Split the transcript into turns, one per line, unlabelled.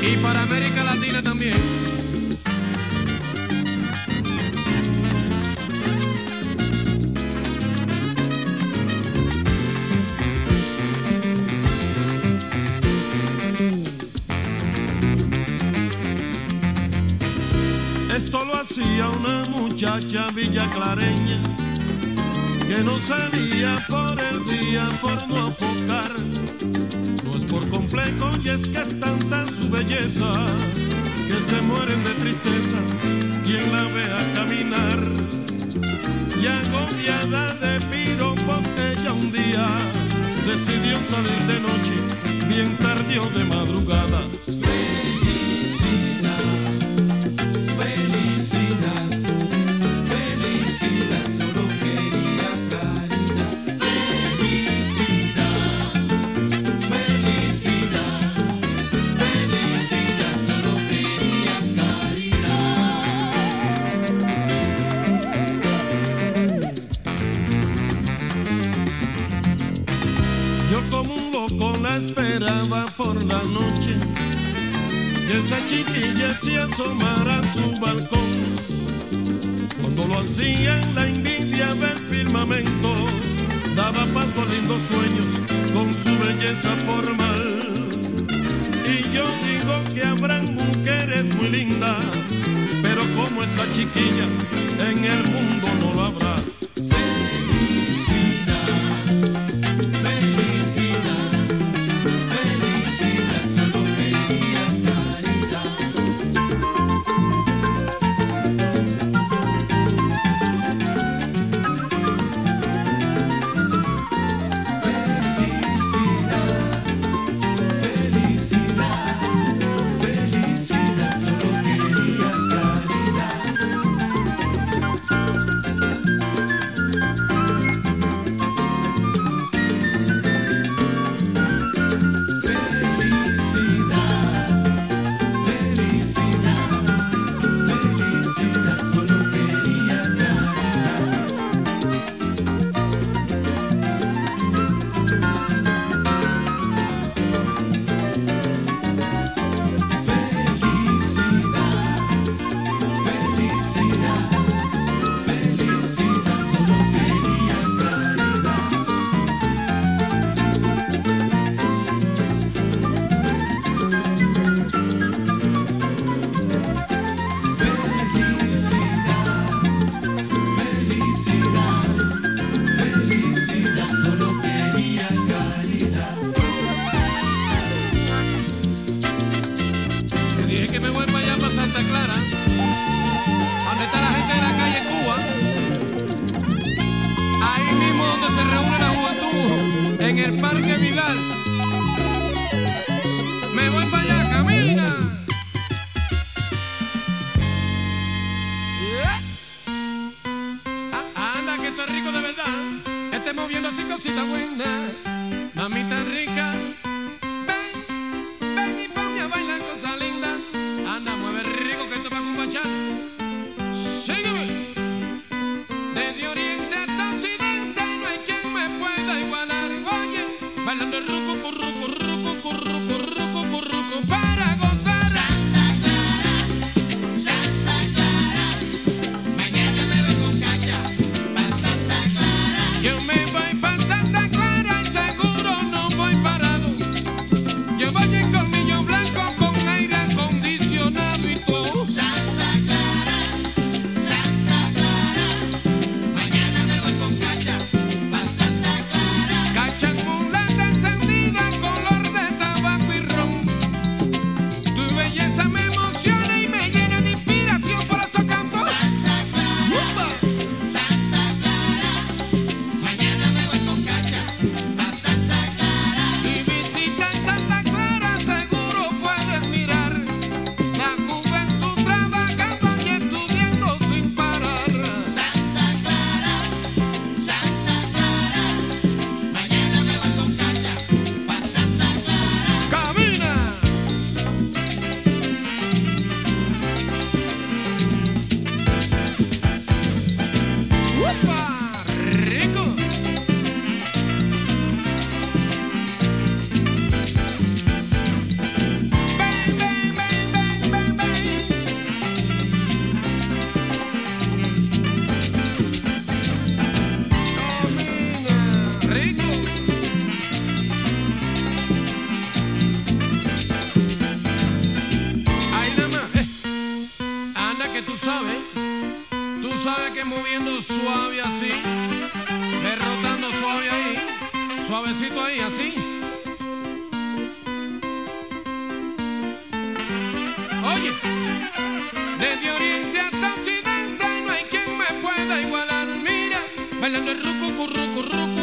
y para América Latina también.
Esto lo hacía una muchacha villaclareña que no salía por el día por no afocar. No es por complejo y es que es tanta su belleza que se mueren de tristeza quien la vea caminar. Y agobiada de piropos ella un día decidió salir de noche, bien tarde o de madrugada. Esperaba por la noche que esa chiquilla se asomara a su balcón. Cuando lo hacía la envidia del firmamento daba paso a lindos sueños con su belleza formal. Y yo digo que habrán mujeres muy lindas, pero como esa chiquilla en el mundo no lo habrá.
En el Parque Vidal. Me voy para allá, camina. Anda, que esto es rico de verdad. Esté moviendo así cosita buena. Mamita rica. Ven, ven y ponme a bailar cosa linda. Anda, mueve rico que esto va con bachata. Sígueme. Desde oriente hasta occidente no hay quien me pueda igualar. Oye, bailando ruco, curruco, ruco, curruco, ruco, curruco. sabes que moviendo suave así, derrotando suave ahí, suavecito ahí así. Oye, desde oriente hasta occidente no hay quien me pueda igualar. Mira, bailando el rucu, rucu, rucu.